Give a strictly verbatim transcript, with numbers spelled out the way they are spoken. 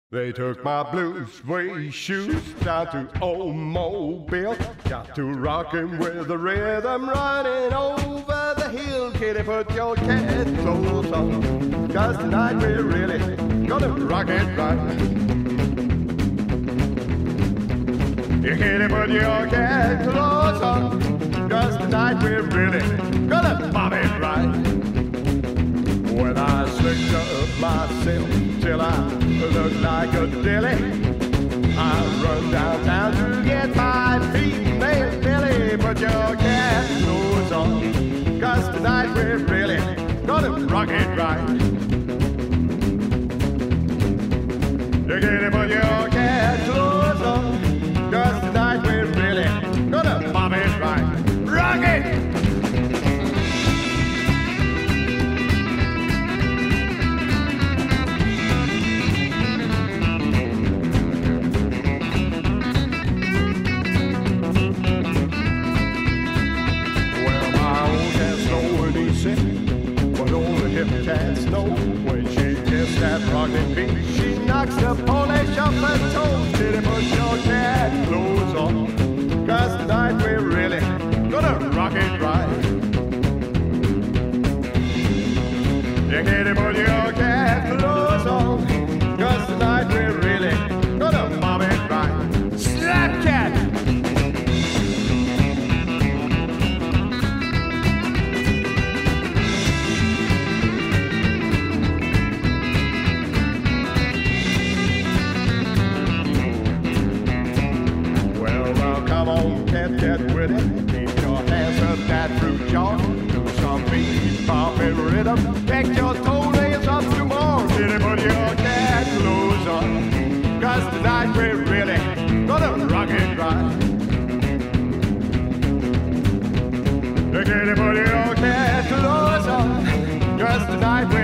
They took my blue suede shoes down to Old Mobile. Got to rockin' with the rhythm running over the hill. Kitty, put your cat clothes on, 'cause tonight we're really gonna rock it right. You kitty, put your cat clothes on, 'cause tonight we're really gonna pop it right. When I slicked up myself till I look like a dilly, I run downtown to get my female Billy. Put your cat clothes on, 'cause tonight we're really gonna rock it right. You gotta put your cat clothes on, 'cause tonight we're really gonna pop it right. Rock it! But only hip cats know when she gets that rockin' beat, she knocks the polish off her toes. Kitty, put your cat clothes on, 'cause tonight we're really gonna rock it right. Yeah, kitty, put your cat clothes on, 'cause tonight we're really gonna pop it right. Slap cat! Come on, cat, get with it. Keep your hands up that fruit jar. Do some beat, poppin' rhythm. Take your toenails up to more. Kitty, put your cat clothes on, 'cause tonight we're really gonna rock it right. Kitty, put your cat clothes on, 'cause tonight we're